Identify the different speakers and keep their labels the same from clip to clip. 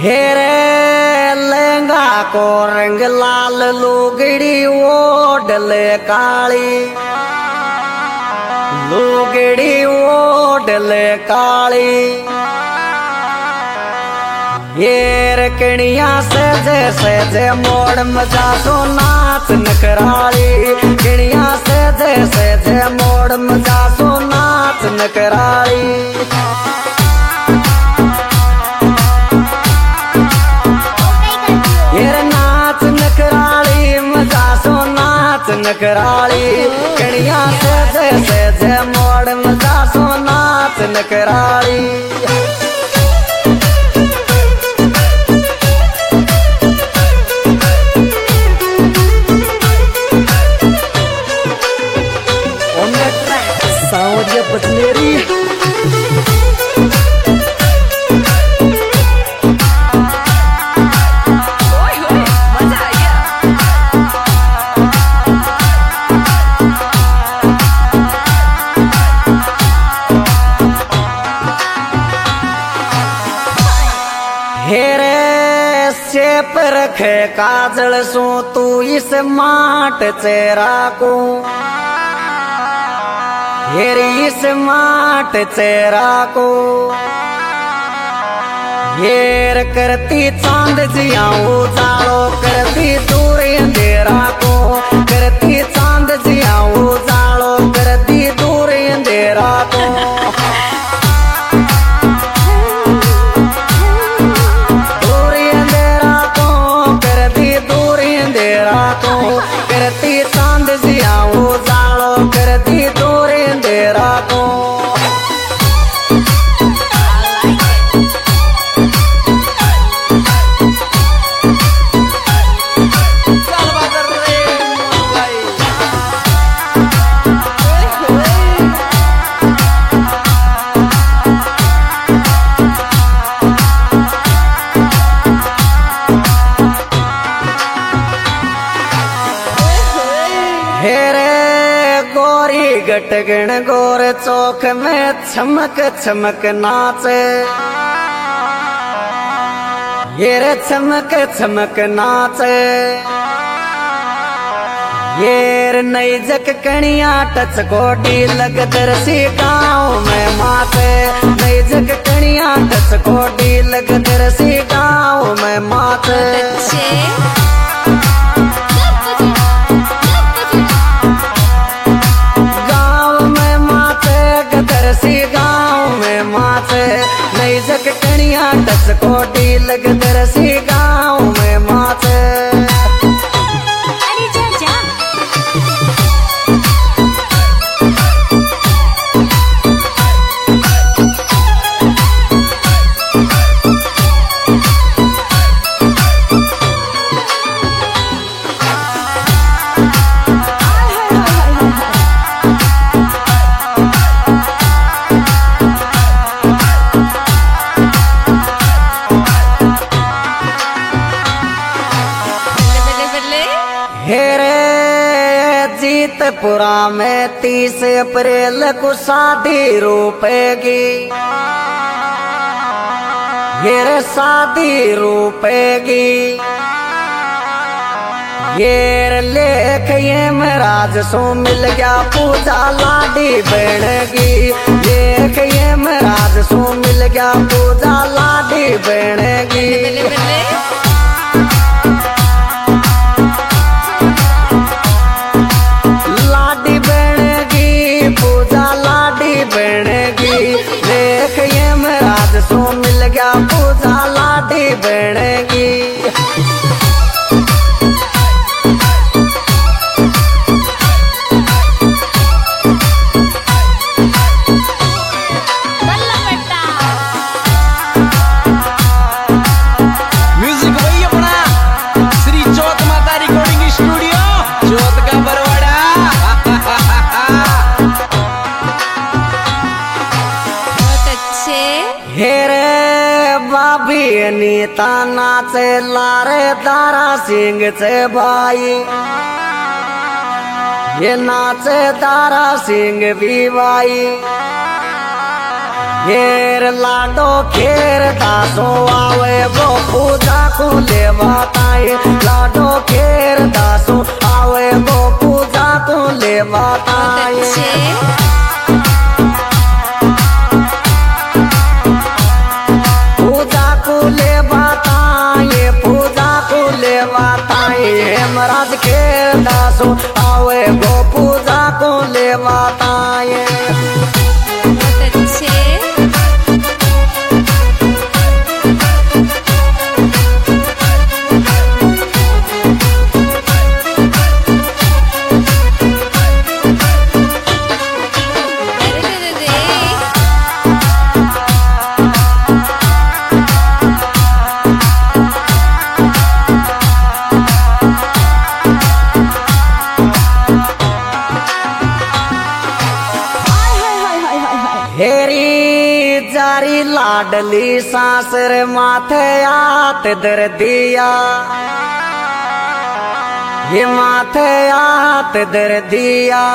Speaker 1: हेरे लहंगा को रंग लाल लुगड़ी ओढ़ले काली, लुगड़ी ओढ़ले काली। ये रकड़िया से जैसे मोड़ मजा सो नाच नकराली, कड़िया से जैसे मोड़ मजा सो नाच नकराली। नकराली कड़िया से जैसे मोड़ मजा सो नाच नकराली। सावरिया बचनेरी हेरे शेप रखे काजल सो तू इस माट चेहरा को, हेरे इस माट चेहरा को। हेर करती चांद जिया उजालो करती दूर अंधेरा को, करती चांद जिया उजालो करती दूर अंधेरा को। करती चांद जिया उजालो करती दूर अंधेरा को। हेरे गोरी गटगण गोर चौक में चमक चमक नाचे, हेरे चमक चमक नाचे। येर नई जक कणिया टच कोडी लग दरसी गाँव में माथे, नई जक कणिया टच कोडी लग दरसी गाँव में माथे। गाँव में माथे नई जग कणिया टच कोटी लग दरसी गाँव में माथे।
Speaker 2: अरे जा जा
Speaker 1: जीतपुरा में 30 अप्रैल को शादी रूपेगी, ये शादी रूपेगी। ये लेख ये महाराज सो मिल गया पूजा लाडी बनेगी, लेख ये महाराज सो मिल गया पूजा लाडी बनेगी। देख ये महाराज सो मिल गया पूजा लाडी बनेगी।
Speaker 3: म्यूजिक वही अपना श्री चौथ माता रिकॉर्डिंग स्टूडियो चौथ का बरवाड़ा।
Speaker 1: हेरे बाबी नीता नाचे लारे दारा सिंह से भाई, ये नाचे दारा सिंह भी भाई। घेर लाडो खेर दासो आवे वो पूजा को लेवाताए लाडो खेर दासो आवे वो पूजा को लेवाताए पूजा को लेवाताए पूजा को लेवाताए हेमराज खेर दासो आवे वो पूजा को लेवाताए हेरी जारी लाडली सासर माथे आत दर दिया ये माथे आत दर दिया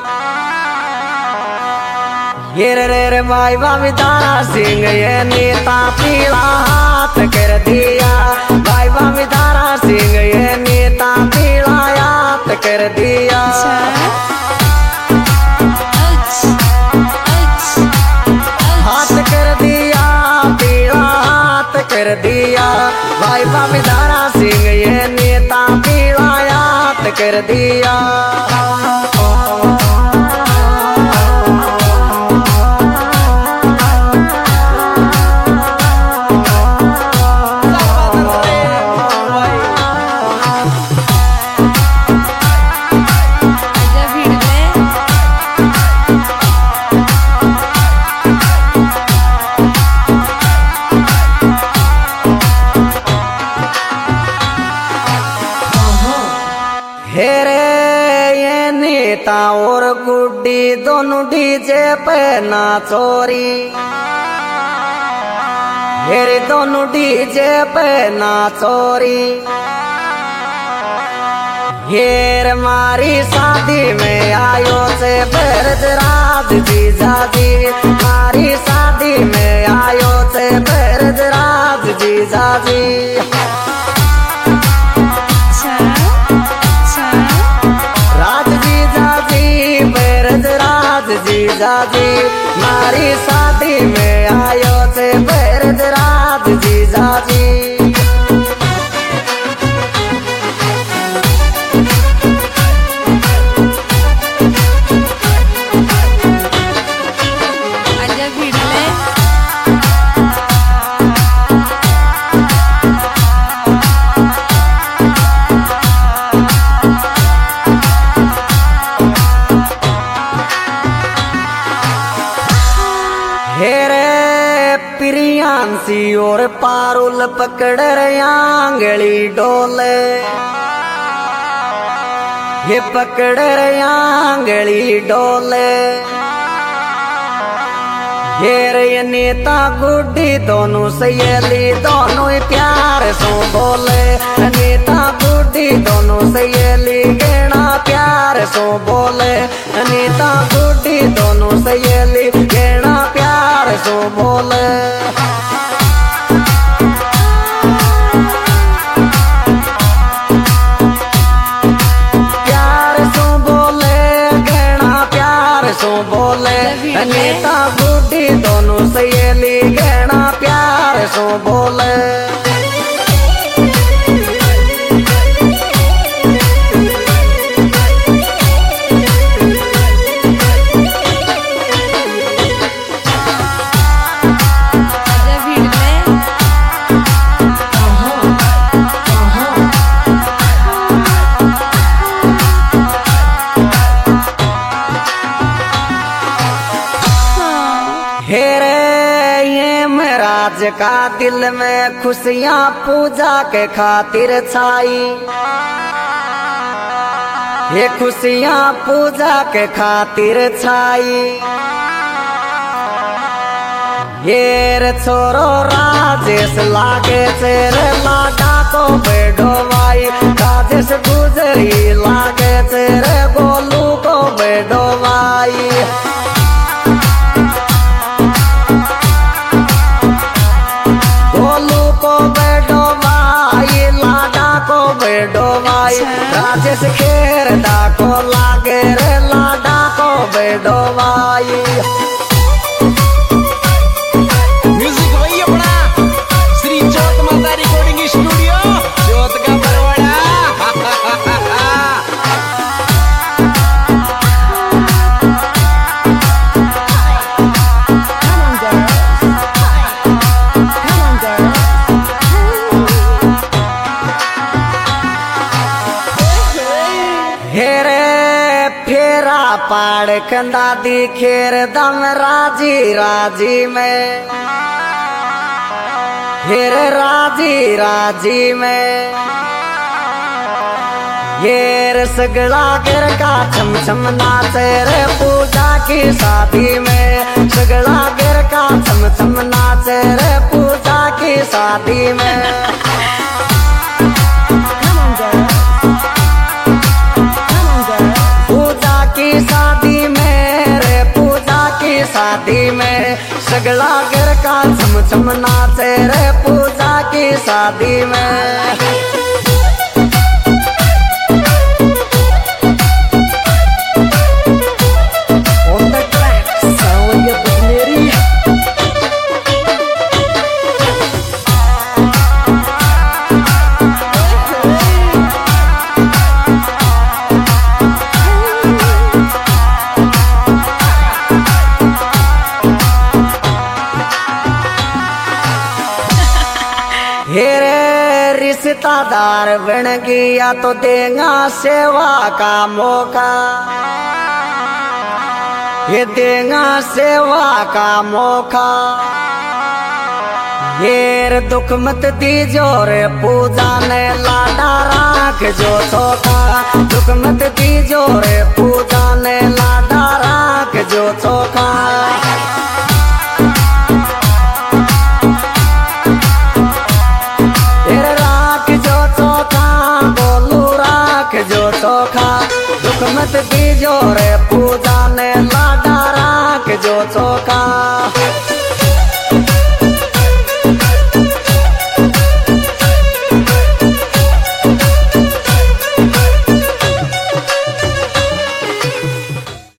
Speaker 1: ये रे भाई बाबी दारा सिंह ये नेता पीला हाथ कर दिया भाई बाबी दारा सिंह ये नेता पीला हाथ कर दिया कर दिया भाई बाबी दारा सिंह ये नेता पीला याद कर दिया हेरे ये नेता और गुड्डी दोनों डीजे पे नाचोरी हेरे दोनों डीजे पे नाचोरी हेर मारी शादी में आयो से बेरजराज जीजा जी मारी शादी में आयो से बेरजराज जीजा जी जीजा जी मारी शादी में आयो से बेरजराज जीजा जी प्रियांशी और पारुल पकड़ आंगली डोले ये पकड़ आंगली डोले ये नेता गुड्डी दोनों सहेली दोनों प्यार सो बोले नेता गुड्डी दोनों सहेली गेना प्यार सो बोले नेता गुड्डी दोनों सहेली गेना प्यार सो बोले नेता गुड्डी दोनों सहेली गहना प्यार सो बोले राज का दिल में खुशियां पूजा के खातिर छाई ये खुशियां पूजा के खातिर छाई ये रे छोरो राजेश लागे तेरे लाडा को बेडो भाई राजेश गुजरी लागे तेरे गोलू को बेडो भाई डोबाई।
Speaker 3: म्यूजिक वही अपना श्री चौथ माता रिकॉर्डिंग स्टूडियो चौथ का बरवाड़ा।
Speaker 1: हेरे फेरा पाड़ कंदा दी खेर दम राजी राजी में। हेर राजी राजी में हेर सगड़ा गिर का छम छम नाचे रे पूजा की शादी में। सगड़ा गिर का छम छम नाचे रे पूजा की शादी में। शादी में सगड़ा गिर का छम छम नाचे रे पूजा की शादी में। हेरे रिश्तेदार बन गया तो देगा सेवा का मौका। ये देगा सेवा का मौका। हेर दुख मत दीजो रे पूजा ने लाडा राख जो चौका। दुख मत दीजो रे पूजा ने लाडा राख जो चौका। जो चोखा दुख मत दीजो रे पूजा ने लाडा राख जो चोखा।